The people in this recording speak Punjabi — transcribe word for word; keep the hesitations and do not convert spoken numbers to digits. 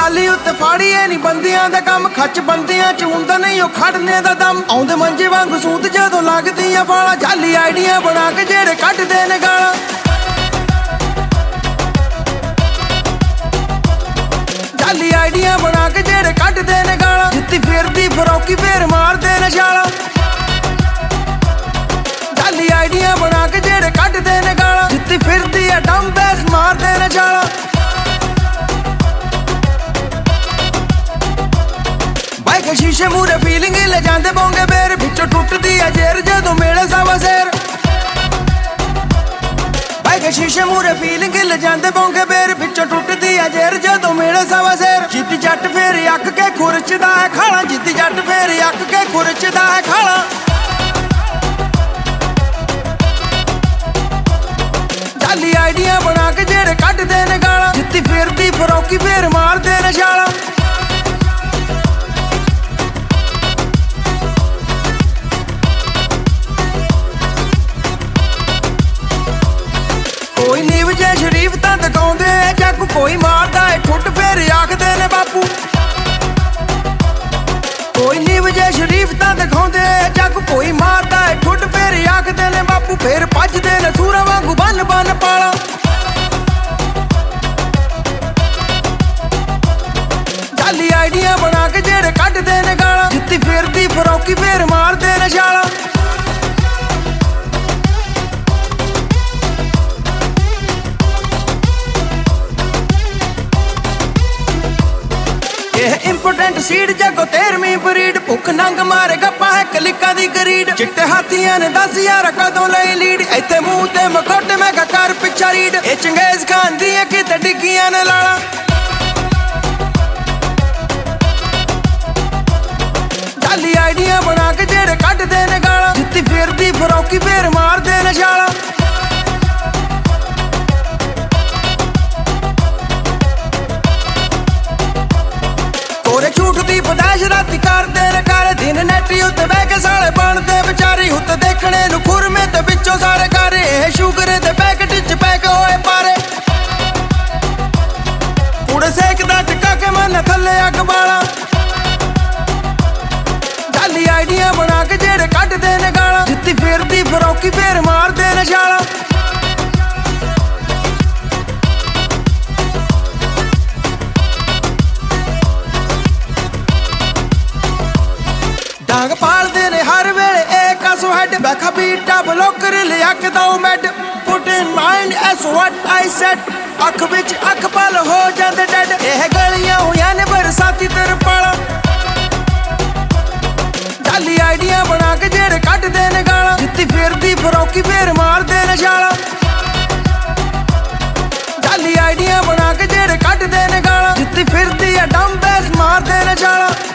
ਟਰਾਲੀ ਉੱਤੇ ਫਾੜੀਏ ਨੀ ਬੰਦਿਆਂ ਦਾ ਕੰਮ ਖੱਚ ਬੰਦਿਆਂ ਚ ਹੁੰਦਾ ਨਹੀਂ ਉਹ ਖੜਨੇ ਦਾ ਦਮ ਆਉਂਦੇ ਮੰਜੇ ਵਾਂਗੂ ਸੂਤ ਜਦੋਂ ਲੱਗਦੀਆਂ ਵਾਲਾ ਜਾਲੀ ਆਈਡੀਆਂ ਬਣਾ ਕੇ ਜਿਹੜੇ ਕੱਢਦੇ ਨੇ ਗਾਲਾਂ ਜਾਲੀ ਆਈਡੀਆਂ ਬਣਾ ਕੇ ਜਿਹੜੇ ਕੱਢਦੇ ਨੇ ਗਾਲਾਂ ਜਿੱਤੀ ਫਿਰਦੀ ਫਰੋਕੀ ਫੇਰ ਮਾਰਦੇ ਨੇ ਛਾਲਾਂ ਜਾਲੀ ਆਈਡੀਆਂ ਬਣਾ ਕੇ ਜਿਹੜੇ ਕੱਢਦੇ ਨੇ ਗਾਲਾਂ ਜਿੱਤੀ ਫਿਰਦੀ ਆ ਡੰਮ ਬੈਸ ਮਾਰਦੇ ਨੇ ਛਾਲਾਂ ਬਾਈਕ ਸ਼ੀਸ਼ੇ ਮੂਰੇ ਫੀਲਿੰਗ ਲੈ ਜਾਂਦੇ ਬੋਂਗੇ ਬੇਰ ਵਿੱਚੋਂ ਟੁੱਟਦੀ ਆ ਜੇਰ ਜਦੋਂ ਮੇਲੇ ਸਾਵਾ ਸੇਰ ਬਾਈਕ ਸ਼ੀਸ਼ੇ ਮੂਰੇ ਫੀਲਿੰਗ ਲੈ ਜਾਂਦੇ ਬੋਂਗੇ ਬੇਰ ਵਿੱਚੋਂ ਟੁੱਟਦੀ ਆ ਜੇਰ ਜਦੋਂ ਮੇਲੇ ਸਾਵਾ ਸੇਰ ਜਿੱਤੀ ਜੱਟ ਫੇਰ ਅੱਕ ਕੇ ਖੁਰਚਦਾ ਹੈ ਖਾਲਾਂ ਜਿੱਤੀ ਜੱਟ ਫੇਰ ਅੱਕ ਕੇ ਖੁਰਚਦਾ ਹੈ ਖਾਲਾਂ ਜਾਲੀ ਆਈਡੀਆਂ ਬਣਾ ਕੇ ਜਿਹੜੇ ਕੱਢਦੇ ਨੇ ਗਾਲਾਂ ਜਿੱਤੀ ਫਿਰਦੀ ਫਰੋਕੀ ਫੇਰ ਮਾਰਦੇ ਨੇ ਛਾਲਾਂ ਕੋਈ ਨੀਵ ਜੇ ਸ਼ਰੀਫ ਤਾਂ ਦਿਖਾਉਂਦੇ ਐ ਜੱਗ ਕੋਈ ਮਾਰਦਾ ਏ ਠੁੱਟ ਫੇਰ ਆਖਦੇ ਨੇ ਬਾਪੂ ਕੋਈ ਨੀਵ ਜੇ ਸ਼ਰੀਫ ਤਾਂ ਦਿਖਾਉਂਦੇ ਐ ਜੱਗ ਕੋਈ ਮਾਰਦਾ ਏ ਠੁੱਟ ਫੇਰ ਆਖਦੇ ਨੇ ਬਾਪੂ ਫੇਰ ਭੱਜਦੇ ਨੇ ਸੂਰਾਂ ਵਾਂਗੂ ਬੰਨ ਬੰਨ ਪਾਲਾ ਜਾਲੀ ਆਈਡੀਆਂ ਬਣਾ ਕੇ ਜਿਹੜੇ ਕੱਢਦੇ ਨੇ ਗਾਲਾਂ ਜਿੱਤੀ ਫਿਰਦੀ ਫਰੋਕੀ ਫੇਰ ਮਾਰਦੇ ਨੇ ਛਾਲਾਂ ਇਹ ਇੰਪੋਰਟੈਂਟ ਸੀਡ ਜਗੋ ਤੇਰਵੀਂ ਬਰੀਡ ਭੁੱਖ ਨੰਗ ਮਾਰੇ ਗੱਪਾ ਹੈ ਕਲਿੱਕਾਂ ਦੀ ਗਰੀਡ ਚਿੱਟੇ ਹਾਥੀਆਂ ਨੇ ਦਸ ਹਜ਼ਾਰ ਕਦੋਂ ਲਈ ਲੀਡ ਇੱਥੇ ਮੂੰਹ ਤੇ ਮਖੋਟੇ ਮੈਂ ਕਰ ਪਿੱਛਾ ਰੀਡ ਇਹ ਚੰਗੇਜ਼ ਖਾਨ ਦੀਆਂ ਕਿਤੇ ਡਿੱਗੀਆਂ ਨੇ ਲਾਲਾ ਜਾਲੀ ਆਈਡੀਆਂ ਬਣਾ ਕੇ ਜਿਹੜੇ ਕੱਢਦੇ ਨੇ ਗਾਲਾਂ ਜਿੱਤੀ ਫਿਰਦੀ ਫਰੋਕੀ ਫੇਰ ਮਾਰਦੇ ਨੇ ਛਾਲਾਂ ਕੋਰੇ ਝੂਠ ਦੀ ਪਦਾਸ਼ ਰਾਤੀ ਕਰਦੇ ਨੇ ਕਾਰੇ ਦਿਨ ਨੈਟੀ ਉੱਤੇ ਬਹਿ ਕੇ ਸਾਲੇ ਬਣਦੇ ਵਿਚਾਰੀ ਉੱਤੇ ਦੇਖਣੇ ਨੂੰ ਖੁਰਮੇ ਤੇ ਵਿੱਚੋਂ ਸਾਰੇ ਕਾਰੇ ਇਹ ਸ਼ੂਗਰ ਦੇ ਪੈਕਟ ਚ ਪੈਕ ਹੋਏ ਪਾਰੇ ਕੂੜੇ ਸੇਕਦਾ ਟਿਕਾ ਕੇ ਮਨ ਥੱਲੇ ਅੱਗ ਬਾਲਾ ਜਾਲੀ ਆਈਡੀਆਂ ਬਣਾ ਕੇ ਜਿਹੜੇ ਕੱਢਦੇ ਨੇ ਗਾਲਾਂ ਜਿੱਤੀ ਫਿਰਦੀ ਫਰੋਕੀ ਫੇਰ ਮਾਰਦੇ ਨੇ ਛਾਲਾਂ ਡਾਂਗ ਪਾਲਦੇ ਨੇ ਹਰ ਵੇਲੇ ਇਹ ਕਸੋ ਹੈਡ ਬੈਖਾ ਬੀਟਾ ਬਲੋਕਰ ਲਿਆ ਕੇ ਦੋ mad put in mind as what I said ਅੱਖ ਵਿੱਚ ਅੱਖ ਪਲ ਹੋ ਜਾਂਦੇ ਡੈਡ ਇਹ ਗਲੀਆਂ ਹੋਈਆਂ ਨੇ ਬਰਸਾਤੀ ਤਰਪਾਲਾਂ ਜਾਲੀ ਆਈਡੀਆਂ ਬਣਾ ਕੇ ਜਿਹੜੇ ਕੱਢਦੇ ਨੇ ਗਾਲਾਂ ਜਿੱਤੀ ਫਿਰਦੀ ਫਰੋਕੀ ਫੇਰ ਮਾਰਦੇ ਨੇ ਛਾਲਾਂ ਜਾਲੀ ਆਈਡੀਆਂ ਬਣਾ ਕੇ ਜਿਹੜੇ ਕੱਢਦੇ ਨੇ ਗਾਲਾਂ ਜਿੱਤੀ ਫਿਰਦੀ ਆ ਡੰਮ ਬੈਸ ਮਾਰਦੇ ਨੇ ਛਾਲਾਂ